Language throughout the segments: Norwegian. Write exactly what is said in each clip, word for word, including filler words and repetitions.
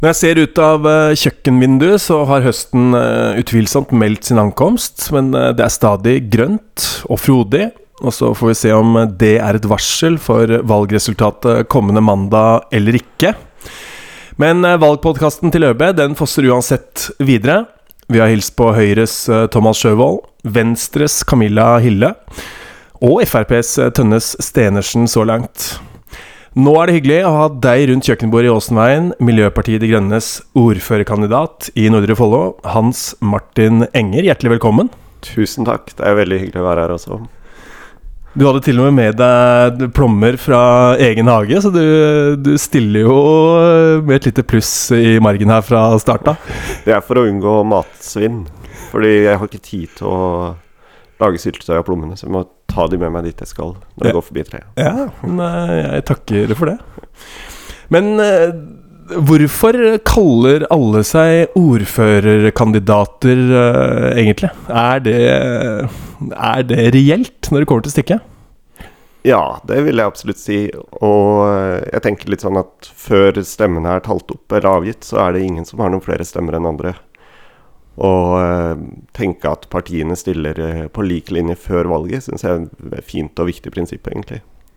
Når jeg ser ut av uh, kjøkkenvinduet, så har høsten uh, utvilsomt meldt sin ankomst, men uh, det er stadig grønt og frodig, og så får vi se om det er et varsel for valgresultatet kommende mandag eller ikke. Men uh, valgpodcasten til ØB, den fosser uansett videre. Vi har hilst på Høyres uh, Thomas Sjøvold, Venstres Camilla Hille, og F R P's uh, Tønnes Stenersen så langt. Nå er det hyggelig å ha deg rundt kjøkkenbordet i Åsenveien, Miljøpartiet De Grønnes ordførerkandidat i Nordre Follo, Hans Martin Enger. Hjertelig velkommen. Tusen takk, det er veldig hyggelig å være her også. Du hadde til og med med deg plommer fra egen hage, så du, du stiller jo med et lite pluss i margen her fra starten. Det er for å unngå matsvinn, fordi jeg har ikke tid til å lage syltetøy av plommene, så jeg må ta de med meg dit jeg skal når jeg ja. går forbi treet. Ja, men jeg takker for det. Men eh, hvorfor kaller alle seg ordførerkandidater eh, egentlig? Er det, er det reelt når det kommer til stykket? Ja, det vil jeg absolutt si. Og jeg tenker litt sånn at før stemmene er talt opp eller avgitt, så er det ingen som har noen flere stemmer enn andre. Og uh, tenke at partiene stiller uh, på lik linje før valget, synes jeg er et fint og viktig prinsipp, egentlig.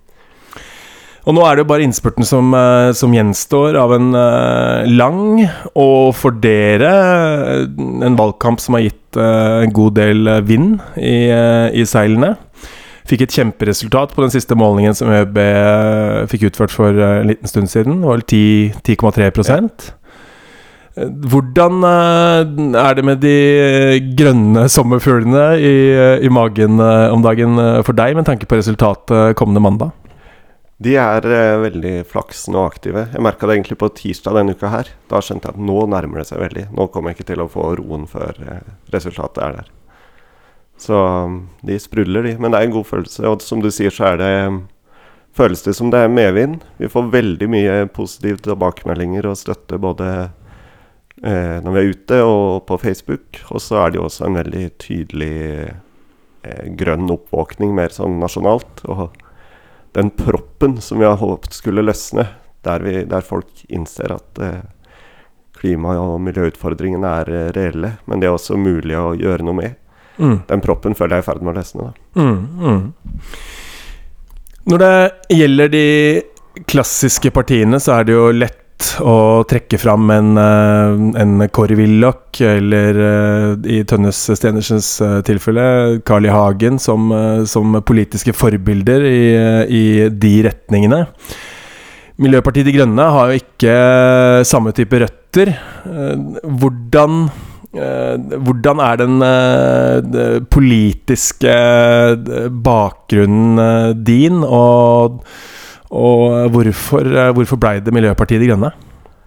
Og nå er det jo bare innspurten som, uh, som gjenstår av en uh, lang, og for dere en valgkamp som har gitt uh, en god del vind i, uh, i seilene. Fikk et kjemperesultat på den siste målingen som ØB uh, fikk utført for uh, en liten stund siden. Det var ti komma tre prosent. Ja. Hvordan er det med de grønne sommerfuglene i, i magen om dagen for deg, med tanke på resultatet kommende mandag? De er veldig flaksende og aktive. Jeg merket det egentlig på tirsdag denne uka her. Da skjønte jeg at nå nærmer det seg veldig. Nå kommer jeg ikke til å få roen før resultatet er der. Så de sprudler de, men det er en god følelse. Og som du sier, så er det, føles det som det er medvind. Vi får veldig mye positive tilbakemeldinger og støtte både Eh, når vi er ute og på Facebook, og så er det jo også en veldig tydelig eh, grønn oppvåkning, mer sånn nasjonalt, og den proppen som vi har håpet skulle løsne, der, vi, der folk innser at eh, klima- og miljøutfordringene er eh, reelle, men det er også mulig å gjøre noe med. Mm. Den proppen føler jeg er i ferd med å løsne. Da. Mm, mm. Når det gjelder de klassiske partiene, så er det jo lett å trekke fram en, en Kåre Willoch, eller i Tønnes Stenersens tilfelle Carl I. Hagen, som, som politiske forbilder i, i de retningene. Miljøpartiet De Grønne har jo ikke samme type røtter. Hvordan, hvordan er den politiske bakgrunnen din, og Og hvorfor, hvorfor ble det Miljøpartiet De Grønne?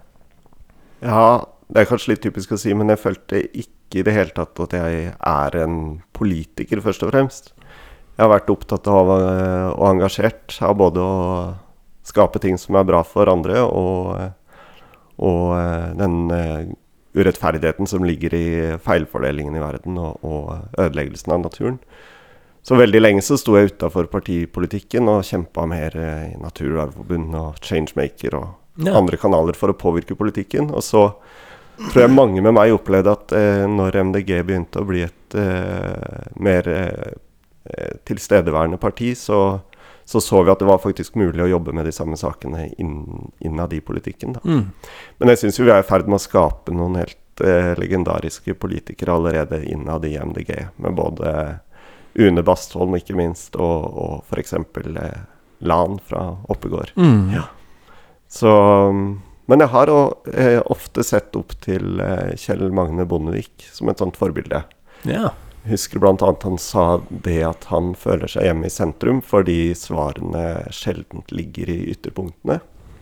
Ja, det er kanskje litt typisk å si, men jeg følte ikke i det hele tatt at jeg er en politiker, først og fremst. Jeg har vært opptatt av og engasjert av både å skape ting som er bra for andre, og, og den urettferdigheten som ligger i feilfordelingen i verden, og, og ødeleggelsen av naturen. Så veldig lenge så sto jeg utenfor partipolitikken og kjempet mer i Naturvernforbund og Changemaker og ja. andre kanaler for å påvirke politikken. Og så tror jeg mange med meg opplevde at eh, når M D G begynte å bli et eh, mer eh, tilstedeværende parti, så, så så vi at det var faktisk mulig å jobbe med de samme sakene inn, innad i politikken. Da. Mm. Men jeg synes jo vi er i ferd med å skape noen helt eh, legendariske politikere allerede innad i M D G, med både Une Bastholm, ikke minst, og, og for eksempel eh, Lan fra Oppegård. Mm. Ja. Så, men jeg har også, eh, ofte sett opp til eh, Kjell Magne Bondevik som et sånt forbilde. Ja. Jeg husker blant annet han sa det at han føler seg hjemme i sentrum fordi svarene sjeldent ligger i ytterpunktene.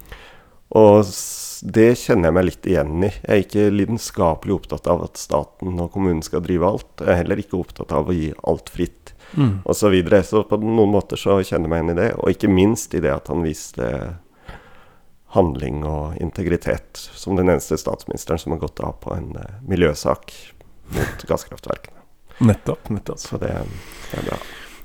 Og det kjenner jeg meg litt igjen i. Jeg er ikke lidenskapelig opptatt av at staten og kommunen skal drive alt. Jeg er heller ikke opptatt av å gi alt fritt, mm. og så videre. Så på noen måter så kjenner jeg meg igjen i det, og ikke minst i det at han viste handling og integritet som den eneste statsministeren som har gått av på en uh, miljøsak mot gasskraftverkene. Nettopp, nettopp. Så det, det er bra.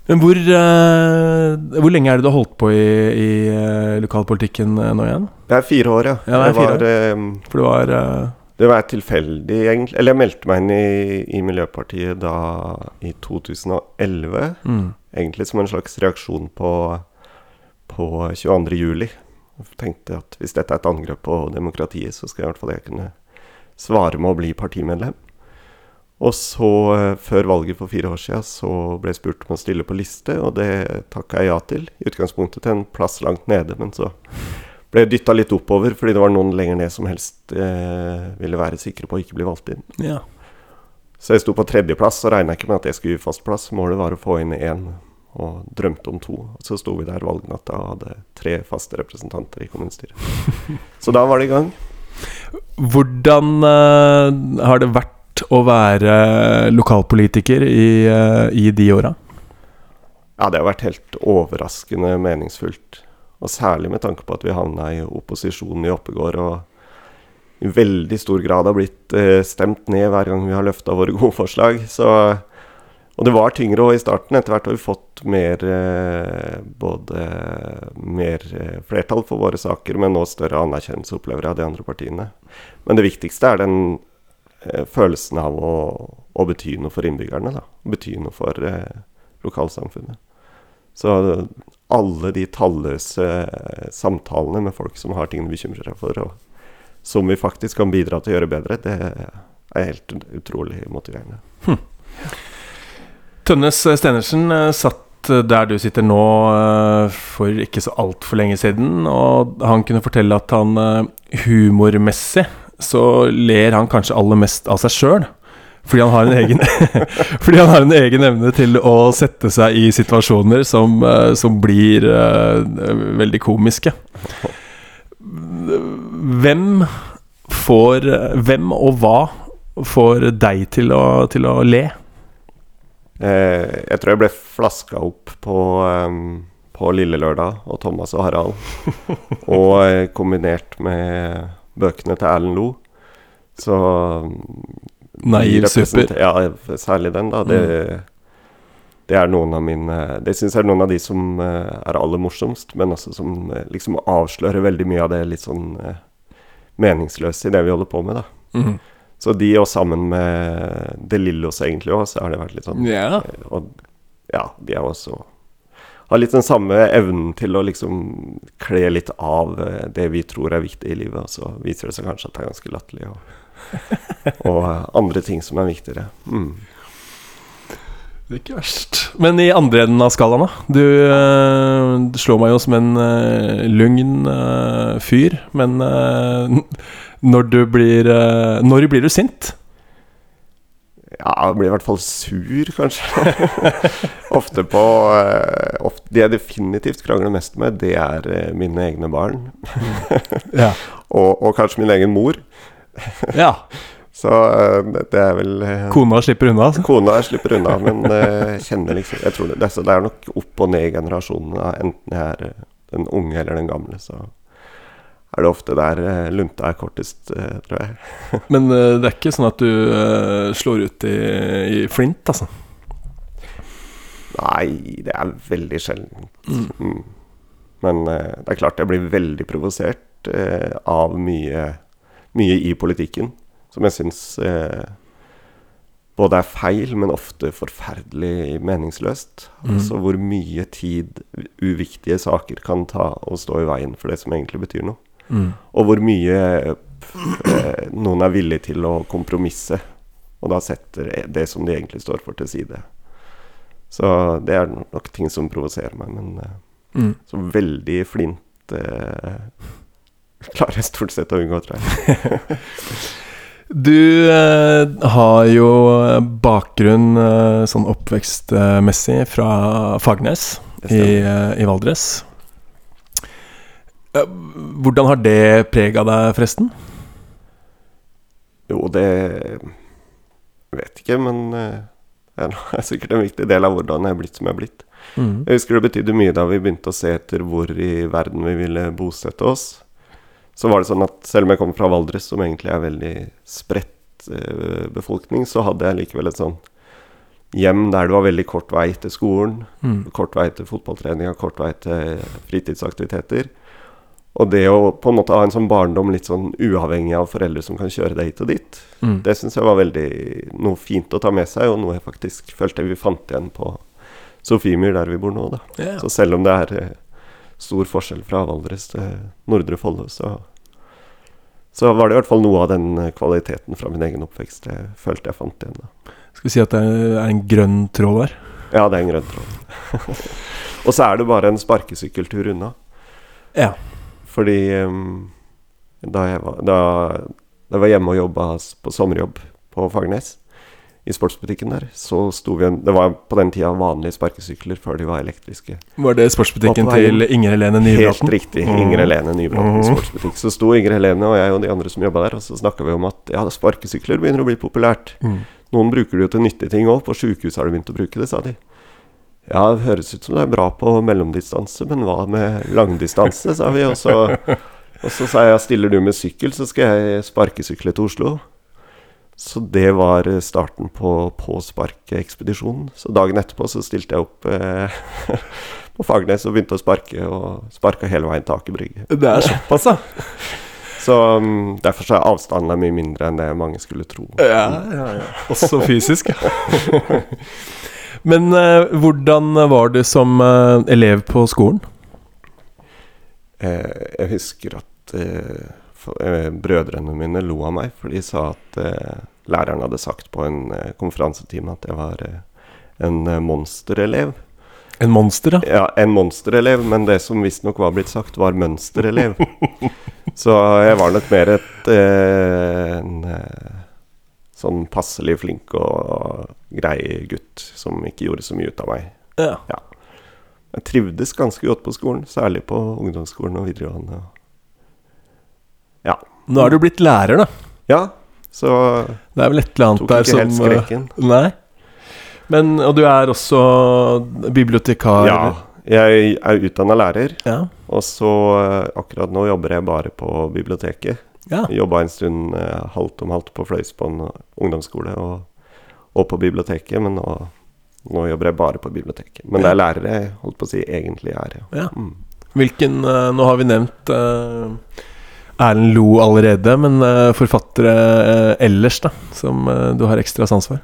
Men hvor, uh, hvor lenge er det du har holdt på i, i uh, lokalpolitikken uh, nå igjen? Det er fire år, ja. Ja, det er fire år. Var, um, For det var... Uh... Det var tilfeldig, egentlig. Eller jeg meldte meg inn i, i Miljøpartiet da i to tusen og elleve. Mm. Egentlig som en slags reaksjon på, på tjueandre juli. Jeg tenkte at hvis dette er et angrep på demokratiet, så skal jeg i hvert fall jeg kunne svare med å bli partimedlem. Og så, før valget for fire år siden, så ble jeg spurt om å stille på liste, og det takket jeg ja til. I utgangspunktet til en plass langt nede, men så ble jeg dyttet litt oppover, fordi det var noen lenger ned som helst eh, ville være sikre på å ikke bli valgt inn. Ja. Så jeg sto på tredje plass, og regnet ikke med at jeg skulle gi fast plass. Målet var å få inn en, og drømte om to. Og så sto vi der valgnatta og hadde tre faste representanter i kommunestyret. Så da var det i gang. Hvordan uh, har det vært å være lokalpolitiker i, uh, i de åra? Ja, det har vært helt overraskende meningsfullt. Og særlig med tanke på at vi havna i opposisjonen i Oppegård, og i veldig stor grad har blitt uh, stemt ned hver gang vi har løftet våre gode forslag. Så, og det var tyngre også i starten. Etter hvert har vi fått mer, uh, både mer uh, flertall for våre saker, men også større anerkjennelse opplever jeg av de andre partiene. Men det viktigste er den følelsen av å, å bety noe for innbyggerne, da. Bety noe for eh, lokalsamfunnet. Så alle de talløse eh, samtalene med folk som har ting de bekymrer seg for, og som vi faktisk kan bidra til å gjøre bedre, det er helt utrolig motiverende. Hm. Tønnes Stenersen satt der du sitter nå for ikke så alt for lenge siden, og han kunne fortelle at han humormessig så ler han kanskje aller mest av seg selv, fordi han har en egen, fordi han har en egen evne til å sette seg i situasjoner som, som blir uh, veldig komiske. Hvem får, hvem og hva får deg til å, til å le? Eh, jeg tror jeg ble flasket opp på, um, på Lille Lørdag og Thomas og Harald, og eh, kombinert med bøkene til Erlend Lo. Så Naiv super. Ja, særlig den da. Det, mm. det er noen av mine, det synes jeg er noen av de som uh, er aller morsomst, men også som uh, liksom avslører veldig mye av det litt sånn uh, meningsløse i det vi holder på med da. Mm. Så de og sammen med det lille også egentlig også, så har det vært litt sånn, yeah. uh, og ja, de er også har litt den samme evnen til å liksom kle litt av det vi tror er viktig i livet, og så viser det seg kanskje at det er ganske latterlig, og, og andre ting som er viktigere. Mm. Det er ikke verst. Men i andre enden av skalaen da, du, du slår meg jo som en uh, lugn uh, fyr, men uh, når du blir, uh, når blir du sint? Ja, jeg blir i hvert fall sur, kanskje. Ofte på uh, ofte, det jeg definitivt krangler mest med, det er uh, mine egne barn. Ja. og, og kanskje min egen mor. Ja. Så uh, det er vel uh, Kona slipper unna? Altså. Kona slipper unna, men uh, kjenner liksom jeg tror det, det, det er nok opp og ned i generasjonene, enten jeg er uh, den unge eller den gamle, så er det ofte der uh, lunta er kortest, uh, tror jeg. Men uh, det er ikke sånn at du uh, slår ut i, i flint, altså? Nei, det er veldig sjelden. Mm. Mm. Men uh, det er klart jeg blir veldig provosert uh, av mye, mye i politikken, som jeg synes uh, både er feil, men ofte forferdelig meningsløst. Mm. Altså hvor mye tid uviktige saker kan ta og stå i veien for det som egentlig betyr noe. Mm. Og hvor mye eh, noen er villig til å kompromisse, og da setter det som de egentlig står for til side. Så det er nok ting som provoserer meg, men eh, mm. så veldig flint eh, klarer jeg stort sett å unngå, tror jeg. Du eh, har jo bakgrunn eh, sånn oppvekstmessig fra Fagernes i, eh, i Valdres. Hvordan har det preget deg, forresten? Jo, det jeg vet ikke, men det er sikkert en viktig del av hvordan jeg er blitt som jeg er blitt. Mm. Jeg husker det betydde mye da vi begynte å se etter hvor i verden vi ville bosette oss. Så var det sånn at selv om jeg kom fra Valdres, som egentlig er veldig spredt eh, befolkning, så hadde jeg likevel et sånn hjem der det var veldig kort vei til skolen, Mm. kort vei til fotballtrening, kort vei til fritidsaktiviteter. Og det å på en måte ha en sånn barndom litt sånn uavhengig av foreldre som kan kjøre deg hit og dit, Mm. det synes jeg var veldig noe fint å ta med seg, og noe jeg faktisk følte vi fant igjen på Sofiemyr der vi bor nå da. Ja. Så selv om det er eh, stor forskjell fra Valdres til Nordre Follo, så, så var det i hvert fall noe av den eh, kvaliteten fra min egen oppvekst jeg følte jeg fant igjen da. Skal vi si at det er en grønn tråd der? Ja, det er en grønn tråd. Og så er det bare en sparkesykkeltur unna. Ja. Fordi um, da, jeg var, da, da jeg var hjemme og jobbet på sommerjobb på Fagernes, i sportsbutikken der, så sto vi, det var på den tiden vanlige sparkesykler før de var elektriske. Var det sportsbutikken Og på veien- til Inger Helene Nybråten? Helt riktig, Mm. Inger Helene Nybråten Mhm. sportsbutikk. Så sto Inger Helene og jeg og de andre som jobbet der, og så snakket vi om at ja, sparkesykler begynner å bli populært. Mm. Noen bruker det jo til nyttige ting også, på sykehus har de begynt å bruke det, sa de. Ja, det høres ut som det er bra på mellomdistanse, men hva med langdistanse, sa vi. Og så, og så sa jeg, stiller du med sykkel, så skal jeg sparkesykle til Oslo. Så det var starten på, på sparkeekspedisjonen. Så dagen etterpå så stilte jeg opp eh, på Fagernes og begynte å sparke, og sparket hele veien til Aker Brygge. Det er såpass, da. Så um, derfor så er avstanden mye mindre enn det mange skulle tro. Ja, ja, ja. Også fysisk, ja. Men eh, hvordan var du som eh, elev på skolen? Eh, jeg husker at eh, for, eh, brødrene mine lo av meg, for de sa at eh, læreren hadde sagt på en eh, konferansetime at jeg var eh, en eh, monsterelev. En monster, da? Ja, en monsterelev, men det som visstnok var blitt sagt var mønsterelev. Så jeg var nok mer et eh, en, eh, sånn passelig flink og grei gutt som ikke gjorde så mye ut av meg. Ja. Ja. Jeg trivdes ganske godt på skolen, særlig på ungdomsskolen og videregående. Ja. Nå er du blitt lærer, da. Ja, så Det er vel et eller annet tok der ikke som helt skrekken. eh, Nei. Men, og du er også bibliotekar? Ja, jeg er utdannet lærer, Ja. og så eh, akkurat nå jobber jeg bare på biblioteket. Ja. Jeg jobbet en stund eh, halvt om halvt på Fløysbånd ungdomsskole og, og på biblioteket, men nå, nå jobber jeg bare på biblioteket. Men det er lærere jeg holdt på å si egentlig er. Ja. Ja. Mm. Hvilken eh, Nå har vi nevnt eh, Erlend Loe allerede, men eh, forfattere eh, ellers, da, som eh, du har ekstra sans for?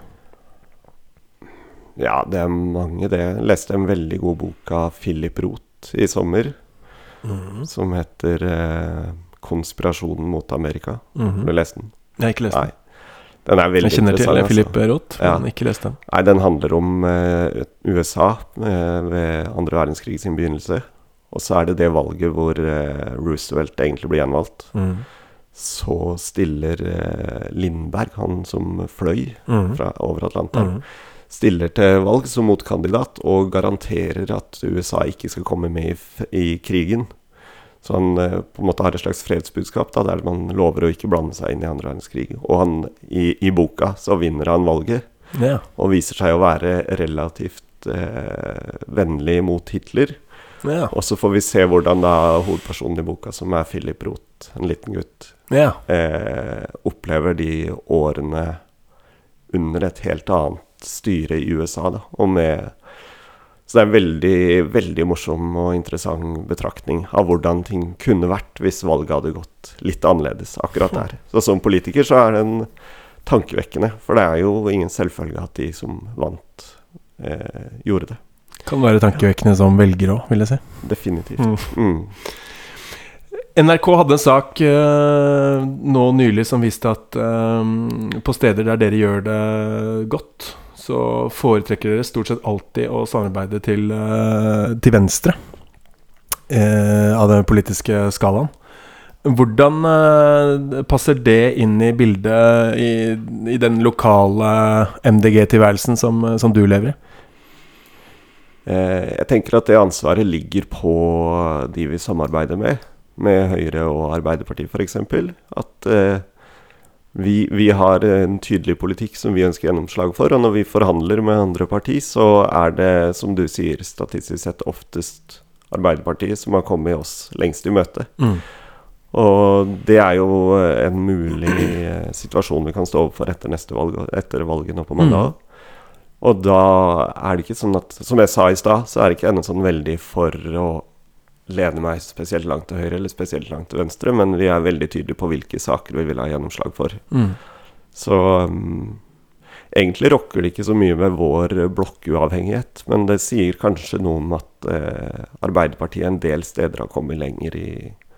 Ja, det er mange det. Jeg leste en veldig god bok av Philip Roth i sommer, Mhm. som heter eh, Konspirasjonen mot Amerika. Mhm. Har du lest den? Jeg har ikke lest den. Nei. Den er veldig Jeg kjenner til interessant. Philip Roth, Ja. men ikke lest den. Nei, den handler om eh, U S A eh, ved andre verdenskrig sin begynnelse. Og så er det det valget hvor eh, Roosevelt egentlig blir gjenvalgt. Mhm. Så stiller eh, Lindbergh, han som fløy Mhm. fra over Atlanteren, Mhm. stiller til valg som motkandidat og garanterer at U S A ikke skal komme med i, f i krigen. Så han eh, på en måte har et slags fredsbudskap da, der man lover å ikke blande seg inn i andre verdenskrig. Og han, i, i boka så vinner han valget, Ja. og viser seg å være relativt eh, vennlig mot Hitler. Ja. Og så får vi se hvordan da hovedpersonen i boka, som er Philip Roth, en liten gutt, Ja. eh, opplever de årene under et helt annet styre i U S A da, og med så det er en veldig, veldig morsom og interessant betraktning av hvordan ting kunne vært hvis valget hadde gått litt annerledes akkurat der. Så som politiker så er den tankevekkende, for det er jo ingen selvfølge at de som vant eh, gjorde det. Kan være tankevekkende som velger òg, vil jeg si. Definitivt. Mm. Mm. N R K hadde en sak eh, nå nylig som viste at eh, på steder der dere gjør det godt, så foretrekker dere stort sett alltid å samarbeide til, eh, til venstre eh, av den politiske skalaen. Hvordan eh, passer det inn i bildet i, i den lokale M D G-tilværelsen som, som du lever i? Eh, jeg tenker at det ansvaret ligger på de vi samarbeider med, med Høyre og Arbeiderpartiet for eksempel. At eh, vi, vi har en tydelig politikk som vi ønsker gjennomslag for, og når vi forhandler med andre parti, så er det, som du sier, statistisk sett oftest Arbeiderpartiet som har kommet oss lengst i møte. Mm. Og det er jo en mulig eh, situasjon vi kan stå overfor etter neste valg, og etter valget nå på mandag. Og da er det ikke sånn at, som jeg sa i stad, så er det ikke ennå sånn veldig for å lene meg spesielt langt til høyre eller spesielt langt til venstre, men vi er veldig tydelige på hvilke saker vi vil ha gjennomslag for. Mm. Så um, egentlig rokker det ikke så mye med vår blokkuavhengighet, men det sier kanskje noe om at eh, Arbeiderpartiet en del steder har kommet lenger i,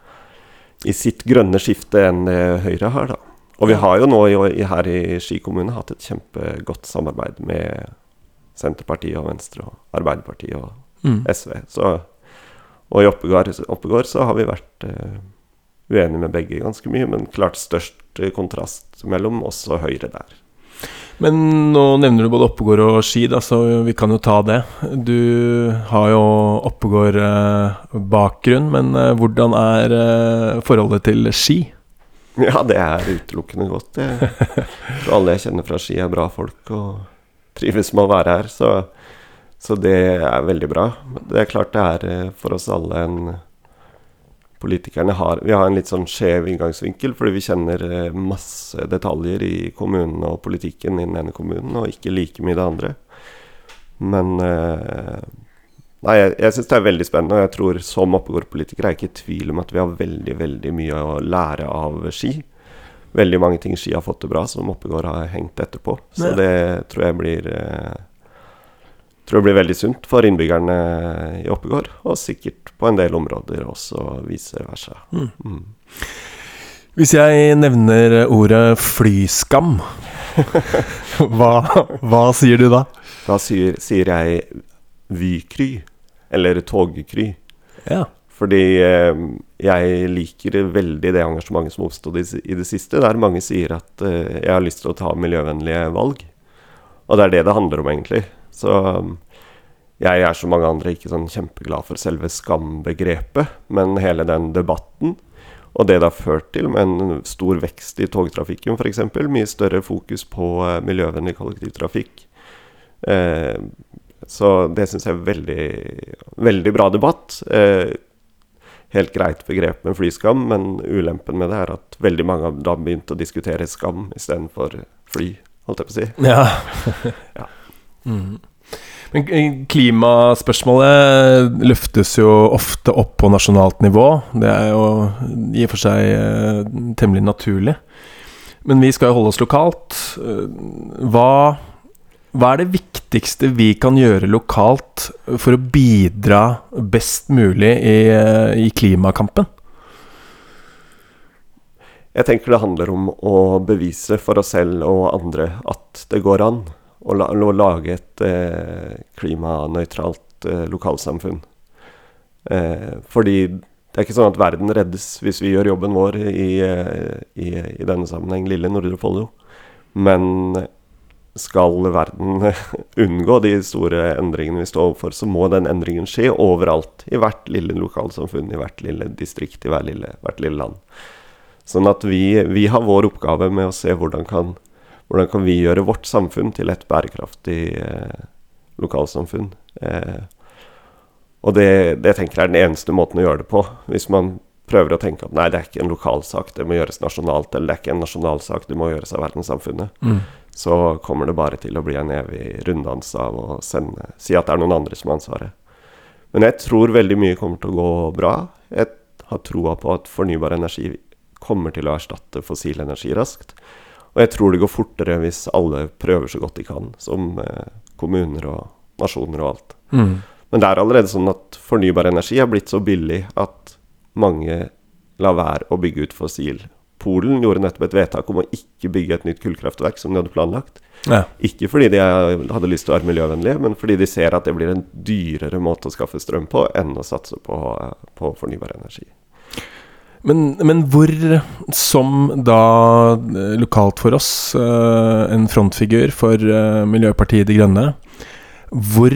i sitt grønne skifte enn det Høyre har da. Og vi har jo nå i, her i Ski kommune hatt et kjempegodt samarbeid med Senterpartiet og Venstre og Arbeiderpartiet og Mm. S V. Så, og i Oppegård, Oppegård så har vi vært eh, uenige med begge ganske mye, men klart størst eh, kontrast mellom oss og Høyre der. Men nå nevner du både Oppegård og Ski, da, så vi kan jo ta det. Du har jo Oppegård-bakgrunn, men eh, hvordan er eh, forholdet til Ski? Ja, det er utelukkende godt. Jeg tror alle jeg kjenner fra Ski er bra folk og trives med å være her, så, så det er veldig bra. Det er klart det er eh, for oss alle en Politikerne har, vi har en litt sånn skjev inngangsvinkel, fordi vi kjenner eh, masse detaljer i kommunen og politikken i den ene kommunen, og ikke like mye det andre. Men eh, nei, jeg, jeg synes det er veldig spennende, og jeg tror som Oppegård-politikere er jeg ikke i tvil om at vi har veldig, veldig mye å lære av Ski. Veldig mange ting Ski har fått det bra, som Oppegård har hengt etterpå. Så Ja. det tror jeg blir... Eh, tror det blir veldig sunt for innbyggerne i Oppegård, og sikkert på en del områder også vice versa. Mm. Mm. Hvis jeg nevner ordet flyskam, hva, hva sier du da? Da sier, sier jeg vykry, eller togkry. Ja. Fordi eh, jeg liker veldig det engasjementet som oppstod i, i det siste, der mange sier at eh, jeg har lyst til å ta miljøvennlige valg. Og det er det det handler om egentlig. Så um, jeg er som mange andre ikke sånn kjempeglad for selve skambegrepet, men hele den debatten, og det det har ført til med en stor vekst i togtrafikken for eksempel, mye større fokus på uh, miljøvennlig kollektivtrafikk. Eh, så det synes jeg er veldig, veldig bra debatt. Eh, helt greit begrep med flyskam, men ulempen med det er at veldig mange har da begynt å diskutere skam i stedet for fly, holdt jeg på å si. Ja. Ja. Mm. Men klimaspørsmålet løftes jo ofte opp på nasjonalt nivå. Det er jo i og for seg eh, temmelig naturlig. Men vi skal jo holde oss lokalt. Hva, hva er det viktigste vi kan gjøre lokalt for å bidra best mulig i, i klimakampen? Jeg tenker det handler om å bevise for oss selv og andre at det går an å, la, å lage et eh, klimanøytralt eh, lokalsamfunn. Eh, fordi det er ikke sånn at verden reddes hvis vi gjør jobben vår i, i, i denne sammenheng, lille Nordre Follo. Men skal verden unngå de store endringene vi står overfor, så må den endringen skje overalt, i hvert lille lokalsamfunn, i hvert lille distrikt, i hvert lille, hvert lille land. Sånn at vi, vi har vår oppgave med å se hvordan kan, hvordan kan vi gjøre vårt samfunn til et bærekraftig eh, lokalsamfunn. Eh, og det, det tenker jeg er den eneste måten å gjøre det på. Hvis man prøver å tenke at nei, det er ikke en lokalsak, det må gjøres nasjonalt, eller det er ikke en nasjonalsak, det må gjøres av verdenssamfunnet, mm. så kommer det bare til å bli en evig runddans av å sende, si at det er noen andre som har ansvaret. Men jeg tror veldig mye kommer til å gå bra. Jeg har troa på at fornybar energi kommer til å erstatte fossil energi raskt. Og jeg tror det går fortere hvis alle prøver så godt de kan, som eh, kommuner og nasjoner og alt. Mm. Men det er allerede sånn at fornybar energi er blitt så billig at mange lar være å bygge ut fossil. Polen gjorde nettopp et vedtak om å ikke bygge et nytt kullkraftverk som de hadde planlagt. Ja. Ikke fordi de hadde lyst til å være miljøvennlige, men fordi de ser at det blir en dyrere måte å skaffe strøm på enn å satse på, på fornybar energi. Men, men hvor, som da lokalt for oss, en frontfigur for Miljøpartiet De Grønne, hvor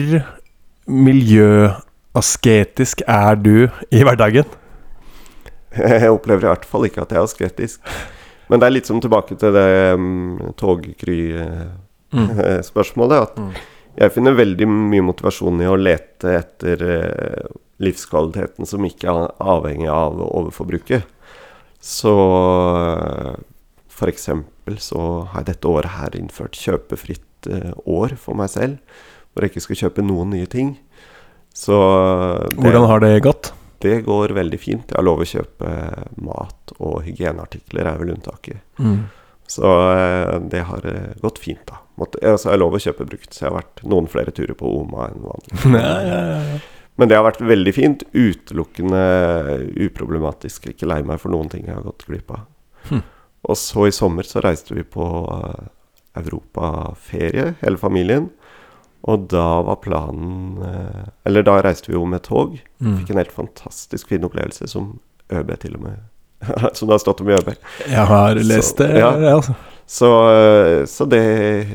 miljøasketisk er du i hverdagen? Jeg opplever i hvert fall ikke at jeg er asketisk. Men det er litt som tilbake til det um, togkry-spørsmålet, at mm. jeg finner veldig mye motivasjon i å lete etter uh, livskvaliteten som ikke er avhengig av overforbruket. Så for eksempel så har jeg dette året her innført kjøpefritt et uh, år for meg selv, hvor jeg ikke skal kjøpe noen nye ting. Så det, Hvordan har det gått? Det går veldig fint. Jeg har lov å kjøpe mat og hygieneartikler, er vel unntaket. Mm. Så uh, det har uh, gått fint da. Måtte, altså, jeg har lov å kjøpe brukt, så jeg har vært noen flere turer på Oma enn vanlig. Ja, ja, ja. Men det har vært veldig fint, utelukkende uproblematisk. Ikke lei meg for noen ting jeg har gått glipp av. Hm. Og så i sommer så reiste vi på uh, Europaferie, hele familien. Og da var planen uh, Eller da reiste vi jo med tog. Mm. Fikk en helt fantastisk fin opplevelse, som ØB til og med. Som det har stått om i ØB. Jeg har lest så, det, ja. ja. Så, uh, så det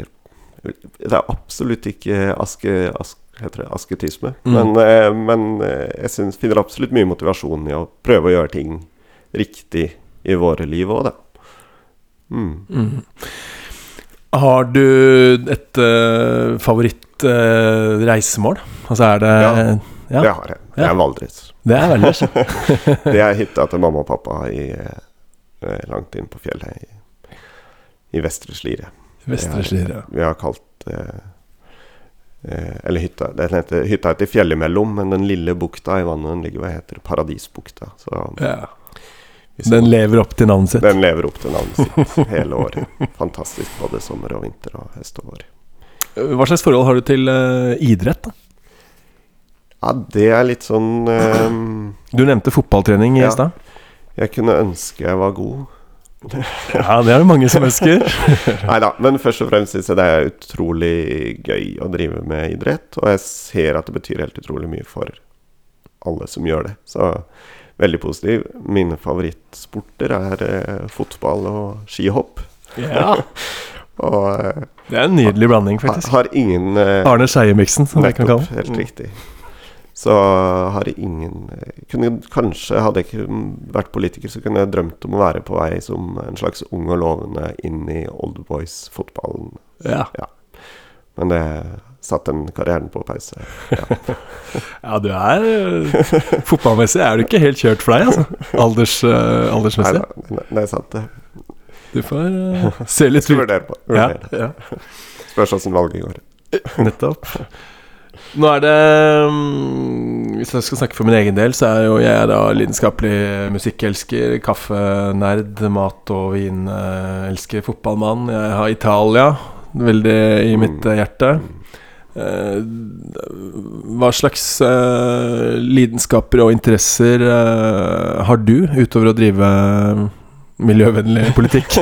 Det er absolutt ikke aske, aske, heter det, asketisme. Mm. Men, uh, men uh, jeg synes, finner absolutt mye motivasjon i å prøve å gjøre ting riktig i våre liv også, da. Mm. Mm. Har du et uh, favoritt uh, reisemål? Altså er det Ja, ja? det har jeg. Det er Valdres. Det er Valdres. Det er hytta til mamma og pappa i, uh, langt inn på fjellet i, i Vestre Slidre. Vestre Slidre. Vi har kalt uh, uh, eller hytta, den heter, hytta heter Fjellimellom, men den lille bukta i vannet den ligger, hva heter Paradisbukta. Så ja. Den lever opp til navnet sitt. Den lever opp til navnet sitt hele året. Fantastisk, både sommer og vinter og høst og vår. Hva slags forhold har du til uh, idrett da? Ja, det er litt sånn um, Du nevnte fotballtrening i ja, sted. Jeg kunne ønske jeg var god. Ja, det er det mange som ønsker. Neida, men først og fremst synes jeg det er utrolig gøy å drive med idrett, og jeg ser at det betyr helt utrolig mye for alle som gjør det. Så veldig positiv. Mine favorittsporter er eh, fotball og skihopp. Ja. Og eh, det er en nydelig blanding, faktisk. Har, har ingen eh, Arne Scheie-miksen, som jeg kan kalle det. Helt riktig. Så har jeg ingen kunne, Kanskje hadde jeg ikke vært politiker, så kunne jeg drømt om å være på vei som en slags ung og lovende inn i Old Boys-fotballen. Ja. Ja. Men det satt den karrieren på pause. Ja, ja du er fotballmessig er du ikke helt kjørt for deg, altså. Alders, uh, aldersmessig. Nei, det er sant det. Du får uh, se litt ut. Vurdere på. Vurdere. Ja, ja. Spørs hvordan valget går. Nettopp. Nå er det um, hvis jeg skal snakke for min egen del, så er jo jeg da lidenskapelig musikkelsker, kaffenerd, mat- og vinelsker, fotballmann. Jeg har Italia veldig i mitt uh, hjerte. Uh, hva slags uh, lidenskaper og interesser uh, har du utover å drive miljøvennlig politikk?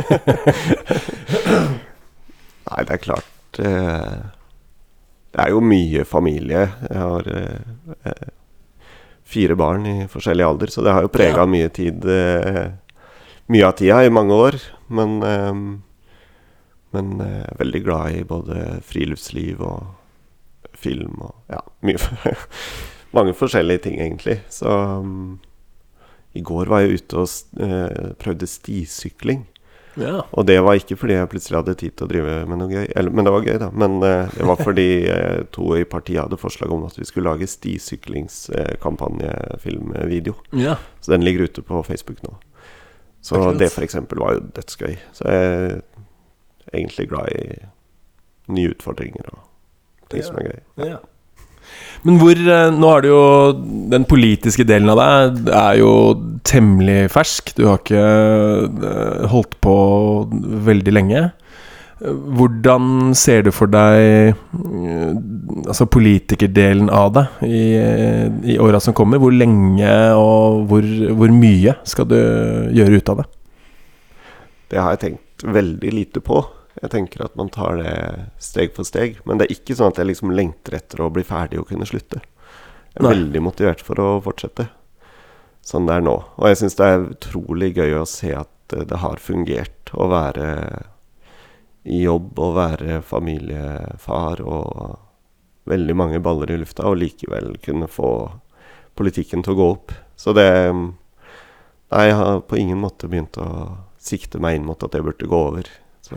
Nei, det er klart uh, det er jo mye familie. Jeg har uh, fire barn i forskjellig alder, så det har jo preget ja. mye tid uh, mye av tida i mange år, men uh, men uh, veldig glad i både friluftsliv og film og ja, mye mange forskjellige ting egentlig. Så um, i går var jeg ute og uh, prøvde stisykling. Ja. Og det var ikke fordi jeg plutselig hadde tid til å drive med noe gøy, eller, men det var gøy da. Men uh, det var fordi uh, to i partiet hadde forslag om at vi skulle lage stisyklingskampanje, uh, filmvideo. Ja. Så den ligger ute på Facebook nå. Så Akkurat. Det for eksempel var jo dødsgøy. Så jeg er egentlig glad i nye utfordringer og ting ja. som er gøy. Ja. Ja. Men hvor, nå er det jo den politiske delen av deg er jo temmelig fersk. Du har ikke holdt på veldig lenge. Hvordan ser du for deg altså politikerdelen av det i, i årene som kommer? Hvor lenge og hvor, hvor mye skal du gjøre ut av det? Det har jeg tenkt veldig lite på. Jeg tenker at man tar det steg for steg. Men det er ikke sånn at jeg liksom lengter etter å bli ferdig og kunne slutte. Jeg er Nei. veldig motivert for å fortsette. Sånn det er nå. Og jeg synes det er utrolig gøy å se at det har fungert å være i jobb og være familiefar og veldig mange baller i lufta, og likevel kunne få politikken til å gå opp. Så det Nei, jeg har på ingen måte begynt å sikte meg inn mot at det burde gå over. Så,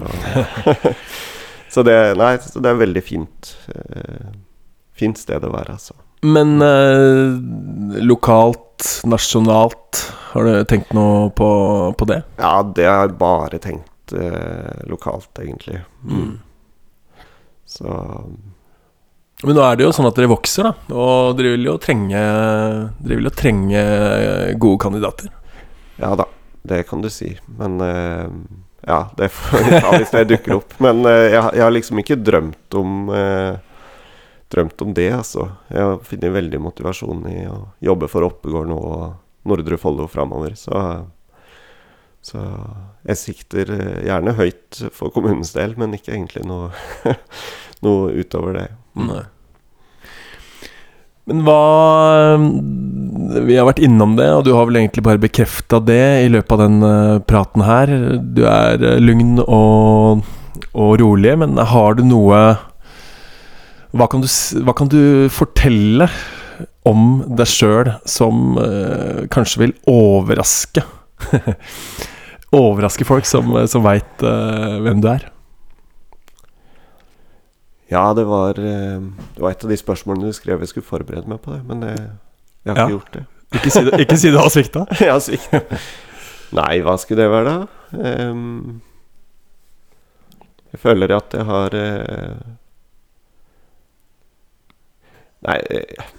så, det, nei, så det er veldig fint eh, fint sted å være, altså. Men eh, lokalt, nasjonalt, har du tenkt noe på, på det? Ja, det har jeg bare tenkt eh, lokalt, egentlig. Mm. Så Men nå er det jo sånn at dere vokser, da. Og dere vil jo trenge Dere vil jo trenge gode kandidater. Ja da, det kan du si. Men uh, ja, det får vi ta hvis det dukker opp. Men uh, jeg, jeg har liksom ikke drømt om uh, Drømt om det, altså. Jeg finner veldig motivasjon i å jobbe for Oppegård nå og Nordre Follo fremover. Så, så jeg sikter gjerne høyt for kommunens del, men ikke egentlig noe, noe utover det. Nei. Men hva Vi har vært innom det, og du har vel egentlig bare bekreftet det i løpet av den uh, praten her. Du er uh, lugn og, og rolig, men har du noe hva kan, du, hva kan du fortelle om deg selv som uh, kanskje vil overraske Overraske folk som, som vet uh, hvem du er? Ja, det var, det var et av de spørsmålene du skrev jeg skulle forberede meg på det, men det, jeg har ja. ikke gjort det. Ikke si det, ikke si det har sviktet? Jeg har sviktet. Nei, hva skulle det være da? Um, jeg føler at jeg har... Uh, nei... Uh,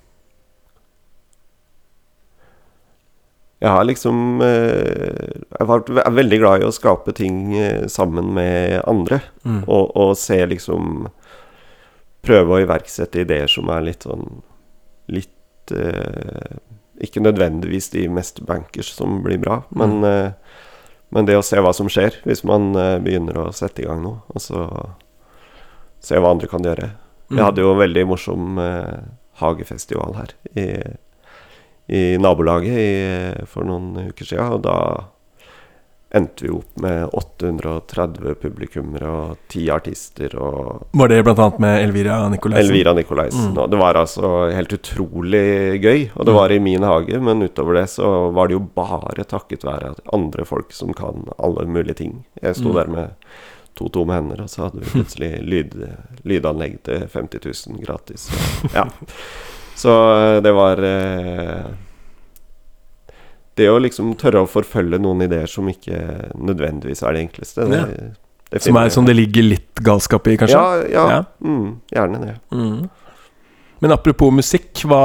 jeg har liksom... Uh, jeg var, er veldig glad i å skape ting uh, sammen med andre, mm. og, og se liksom... prøve å iverksette ideer som er litt sånn litt eh, ikke nødvendigvis de mest bankers som blir bra, men, mm. eh, men det å se hva som skjer hvis man eh, begynner å sette i gang noe, og så se hva andre kan gjøre. Mm. Jeg hadde jo en veldig morsom eh, hagefestival her i, i nabolaget i, for noen uker siden, og da endte vi opp med åtte hundre og tretti publikummere og ti artister. Og var det blant annet med Elvira Nicolaisen? Elvira Nicolaisen, mm. og det var altså helt utrolig gøy, og det var i min hage, men utover det så var det jo bare takket være andre folk som kan alle mulige ting. Jeg sto mm. der med to tomme hender, og så hadde vi plutselig lyd, lydanlegg til femti tusen gratis. Så, ja. Så det var... Eh, det å liksom tørre å forfølge noen ideer som ikke nødvendigvis er det enkleste. Det, ja. det som er som det ligger litt galskap i, kanskje? Ja, ja, ja. Mm, gjerne det. Mm. Men apropos musikk, hva,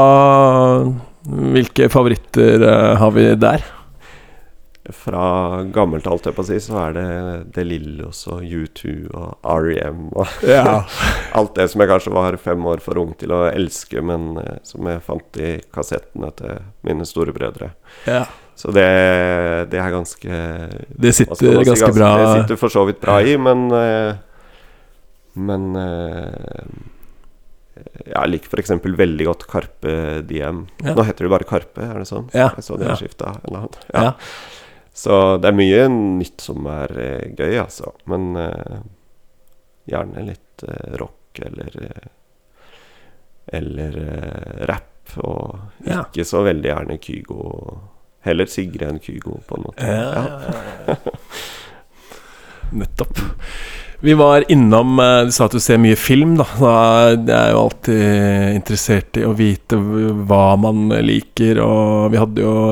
hvilke favoritter uh, har vi der? Fra gammelt alt jeg på å si, så er det The Lillos og U to og R E M og ja. alt det som jeg kanskje var fem år for ung til å elske, men uh, som jeg fant i kassettene til mine store brødre. Ja. Så det, det er ganske... Det sitter si, ganske, ganske bra... Det sitter for så vidt bra i, men... Uh, men... Uh, jeg liker for eksempel veldig godt Carpe Diem. Ja. Nå heter det bare Carpe, er det sånn? Ja. Jeg så det ja. har skiftet eller annet. Ja. Ja. Så det er mye nytt som er uh, gøy, altså. Men uh, gjerne litt uh, rock eller uh, eller uh, rap, og ja. ikke så veldig gjerne Kygo. Heller Sigrid enn Kygo, på en måte. Ja, ja. Nettopp. Vi var innom, du sa at du ser mye film, da. Jeg er jo alltid interessert i å vite hva man liker, og vi hadde jo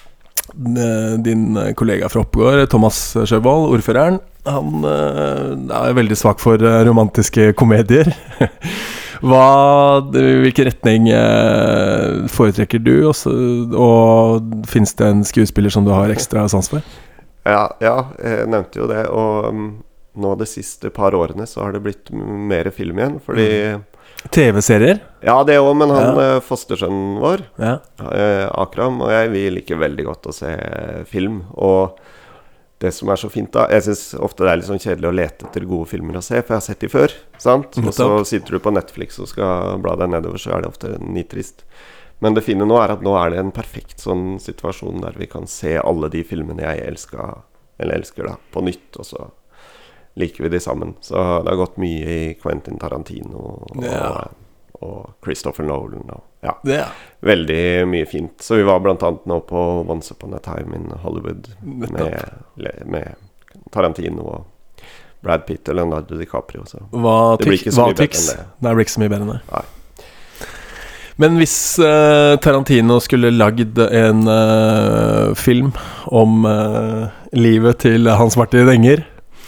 din kollega fra Oppegård, Thomas Sjøvold, ordføreren. Han er veldig svak for romantiske komedier. Hva, hvilken retning foretrekker du, og, så, og finnes det en skuespiller som du har ekstra sans for? Ja, ja, jeg nevnte jo det, og um, nå de siste par årene så har det blitt mer film igjen, fordi... Mm. T V-serier? Ja, det også, men han ja. fostersønnen vår, ja. eh, Akram, og jeg, vi liker veldig godt å se film, og det som er så fint da, jeg synes ofte det er litt sånn kjedelig å lete etter gode filmer å se, for jeg har sett de før, sant? Og så sitter du på Netflix og skal bla deg nedover, så er det ofte nitrist. Men det fine nå er at nå er det en perfekt sånn situasjon der vi kan se alle de filmene jeg elsker, eller elsker da, på nytt, og så liker vi de sammen. Så det har gått mye i Quentin Tarantino og, ja. og, og Christopher Nolan og, ja. ja, veldig mye fint. Så vi var blant annet nå på Once Upon a Time in Hollywood med, med Tarantino og Brad Pitt og Leonardo DiCaprio. Så hva det blir ikke så mye bedre enn det. Det blir ikke så mye bedre enn det. Nei. Men hvis uh, Tarantino skulle lagd en uh, film om uh, livet til Hans Martin Enger,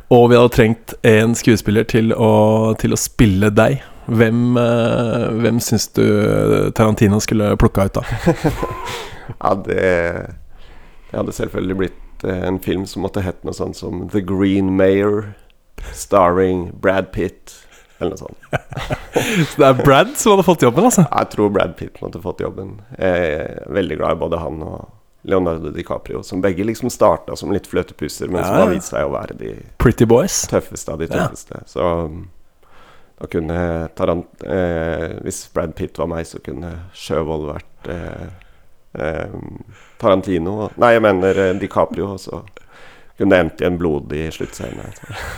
og vi hadde trengt en skuespiller til å, til å spille deg. Hvem, uh, hvem syns du Tarantino skulle plukka ut da? Ja, det, det hadde selvfølgelig blitt uh, en film som måtte hette noe sånt som The Green Mayor, starring Brad Pitt, eller noe sånt. Så det er Brad som hadde fått jobben, altså? Jeg tror Brad Pitt måtte fått jobben. Jeg er veldig glad i både han og Leonardo DiCaprio, som begge liksom startet som litt fløtepusser, men ja, som har vist seg å være de Pretty Boys. Tøffeste av de tøffeste. Ja. Så da kunne Tarant eh, hvis Brad Pitt var meg, så kunne Sjøvold vært eh, eh, Tarantino. Nei, jeg mener eh, DiCaprio, og så kunne det endt i en blodig sluttscene.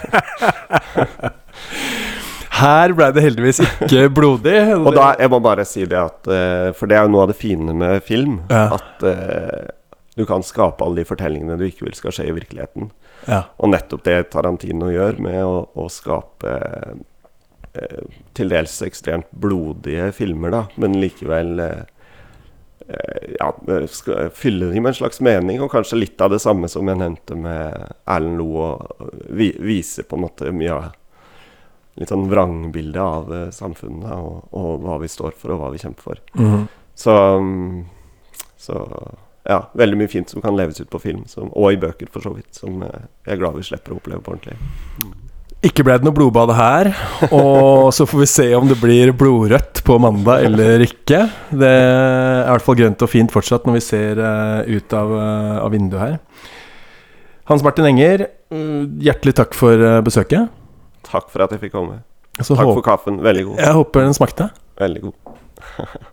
Her ble det heldigvis ikke blodig. Og da, jeg må bare si det at uh, for det er jo noe av det fine med film, ja. At uh, du kan skape alle de fortellingene du ikke vil skal skje i virkeligheten. Ja. Og nettopp det Tarantino gjør med å, å skape uh, til dels ekstremt blodige filmer da, men likevel uh, ja, skal fylle dem med en slags mening, og kanskje litt av det samme som jeg nevnte med Erlend Loe, og vi, vise på en måte mye av litt sånn vrangbilde av uh, samfunnet og, og hva vi står for og hva vi kjemper for. Mm-hmm. Så, um, så ja, veldig mye fint som kan leves ut på film, som, og i bøker for så vidt, som uh, jeg er glad vi slipper å oppleve på ordentlig. Mm. Ikke ble det noe blodbad her, og så får vi se om det blir blodrødt på mandag eller ikke. Det er i hvert fall grønt og fint fortsatt når vi ser uh, ut av, uh, av vinduet her. Hans Martin Enger, uh, hjertelig takk for uh, besøket. Takk for at jeg fikk komme. Så takk håp- for kaffen, veldig god. Jeg håper den smakte. Veldig god.